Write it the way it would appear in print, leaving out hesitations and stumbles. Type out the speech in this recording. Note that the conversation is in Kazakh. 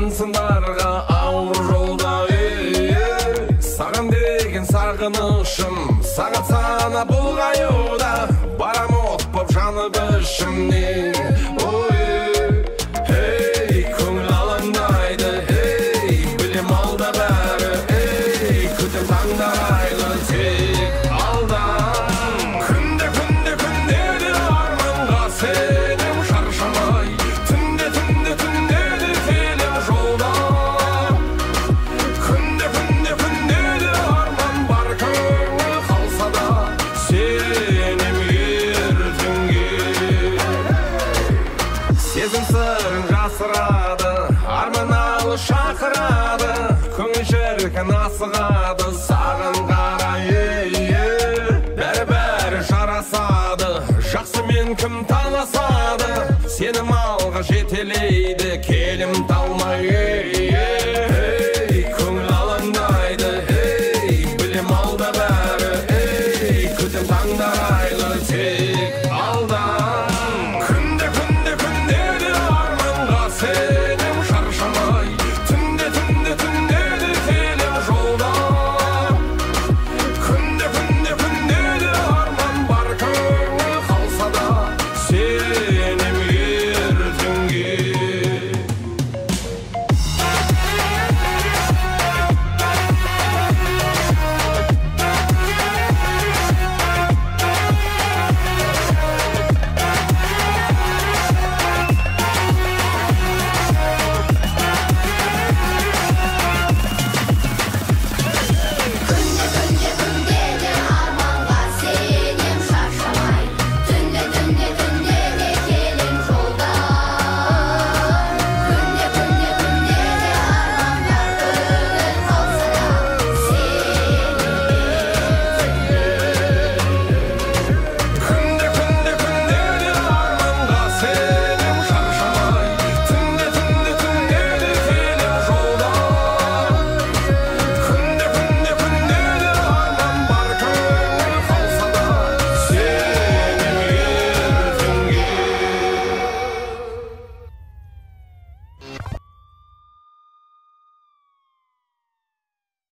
сындарға ауыр жолда саған деген сағынышым сағат сана бұлғаюда барам от боп жанып ішімнен көңіл алаңдайды білем алда бәрі күтем таңдар айлы тек алдан күнде де арманға сенем шаршамай түнде де келем жолда күнде де арман бар көңіл қалса да сенем ертеңге сезім сырын жасырады арман алыс шақырады көңіл шіркін асығады саған қарай бәрі жарасады жақсымен кім таласады сенім алға жетелейді келем талмай